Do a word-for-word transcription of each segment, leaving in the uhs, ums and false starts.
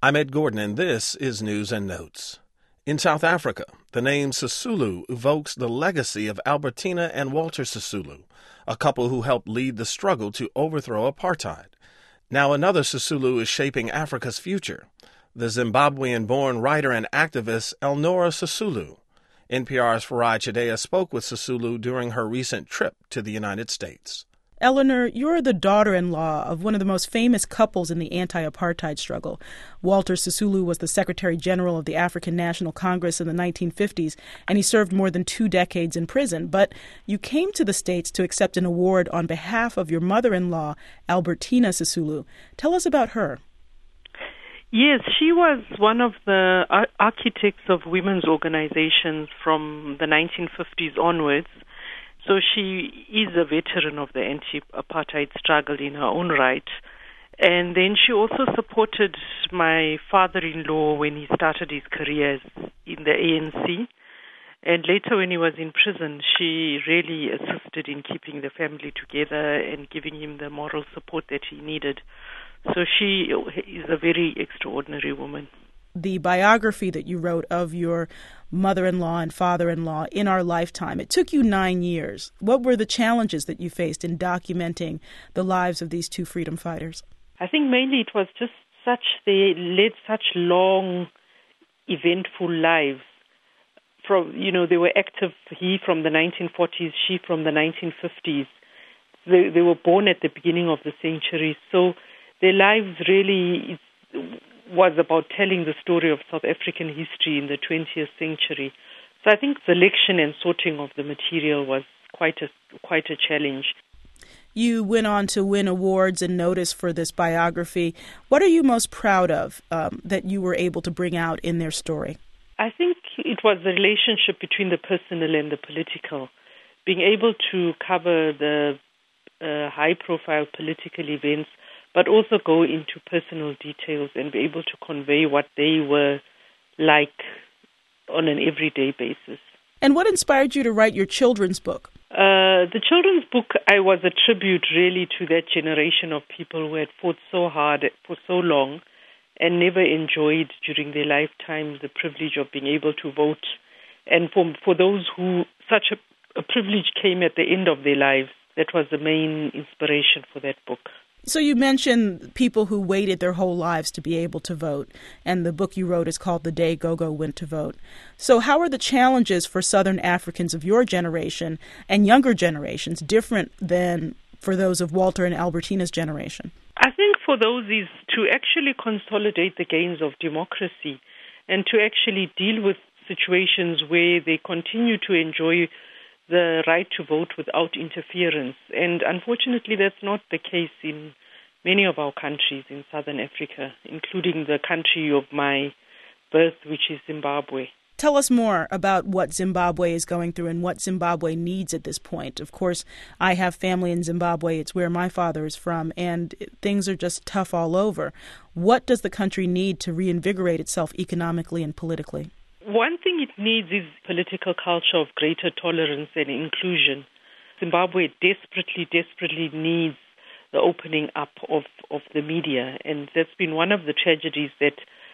I'm Ed Gordon, and this is News and Notes. In South Africa, the name Sisulu evokes the legacy of Albertina and Walter Sisulu, a couple who helped lead the struggle to overthrow apartheid. Now another Sisulu is shaping Africa's future, the Zimbabwean-born writer and activist Elnora Sisulu. N P R's Farai Chideya spoke with Sisulu during her recent trip to the United States. Eleanor, you're the daughter-in-law of one of the most famous couples in the anti-apartheid struggle. Walter Sisulu was the Secretary General of the African National Congress in the nineteen fifties, and he served more than two decades in prison. But you came to the States to accept an award on behalf of your mother-in-law, Albertina Sisulu. Tell us about her. Yes, she was one of the architects of women's organizations from the nineteen fifties onwards. So she is a veteran of the anti-apartheid struggle in her own right. And then she also supported my father-in-law when he started his career in the A N C. And later when he was in prison, she really assisted in keeping the family together and giving him the moral support that he needed. So she is a very extraordinary woman. The biography that you wrote of your mother-in-law and father-in-law in our lifetime, it took you nine years. What were the challenges that you faced in documenting the lives of these two freedom fighters? I think mainly it was just such, they led such long, eventful lives. From, you know, they were active, he from the nineteen forties, she from the nineteen fifties. They, they were born at the beginning of the century, so their lives really was about telling the story of South African history in the twentieth century. So I think selection and sorting of the material was quite a quite a challenge. You went on to win awards and notice for this biography. What are you most proud of um, that you were able to bring out in their story? I think it was the relationship between the personal and the political. Being able to cover the uh, high-profile political events, but also go into personal details and be able to convey what they were like on an everyday basis. And what inspired you to write your children's book? Uh, the children's book I was a tribute really to that generation of people who had fought so hard for so long and never enjoyed during their lifetime the privilege of being able to vote. And for, for those who such a, a privilege came at the end of their lives, that was the main inspiration for that book. So you mentioned people who waited their whole lives to be able to vote, and the book you wrote is called The Day Gogo Went to Vote. So how are the challenges for Southern Africans of your generation and younger generations different than for those of Walter and Albertina's generation? I think for those is to actually consolidate the gains of democracy and to actually deal with situations where they continue to enjoy the right to vote without interference. And unfortunately, that's not the case in many of our countries in Southern Africa, including the country of my birth, which is Zimbabwe. Tell us more about what Zimbabwe is going through and what Zimbabwe needs at this point. Of course, I have family in Zimbabwe. It's where my father is from, and things are just tough all over. What does the country need to reinvigorate itself economically and politically? One thing it needs is political culture of greater tolerance and inclusion. Zimbabwe desperately, desperately needs the opening up of, of the media, and that's been one of the tragedies, that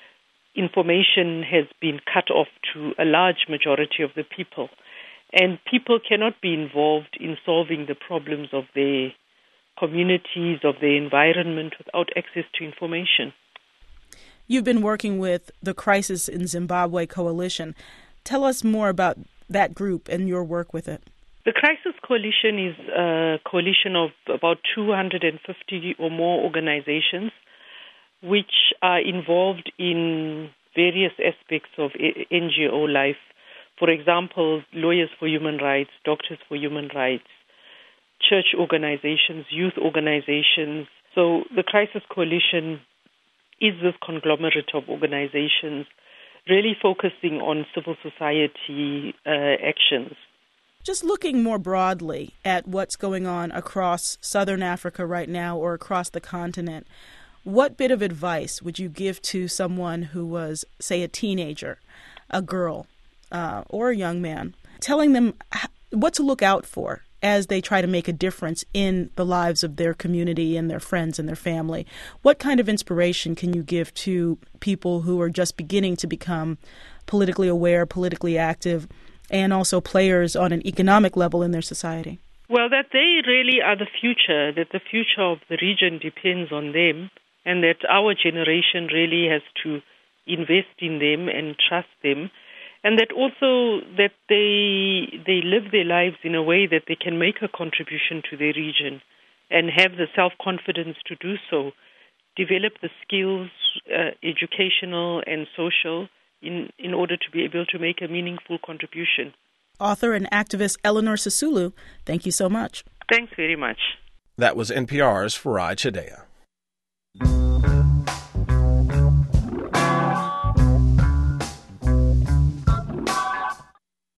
information has been cut off to a large majority of the people. And people cannot be involved in solving the problems of their communities, of their environment, without access to information. You've been working with the Crisis in Zimbabwe Coalition. Tell us more about that group and your work with it. The Crisis Coalition is a coalition of about two hundred fifty or more organizations which are involved in various aspects of N G O life. For example, Lawyers for Human Rights, Doctors for Human Rights, church organizations, youth organizations. So the Crisis Coalition is this conglomerate of organizations really focusing on civil society uh, actions. Just looking more broadly at what's going on across Southern Africa right now or across the continent, what bit of advice would you give to someone who was, say, a teenager, a girl, uh, or a young man, telling them what to look out for as they try to make a difference in the lives of their community and their friends and their family. What kind of inspiration can you give to people who are just beginning to become politically aware, politically active, and also players on an economic level in their society? Well, that they really are the future, that the future of the region depends on them, and that our generation really has to invest in them and trust them, and that also that they they live their lives in a way that they can make a contribution to their region and have the self-confidence to do so, develop the skills, uh, educational and social, in, in order to be able to make a meaningful contribution. Author and activist Eleanor Sisulu, thank you so much. Thanks very much. That was N P R's Farai Chideya.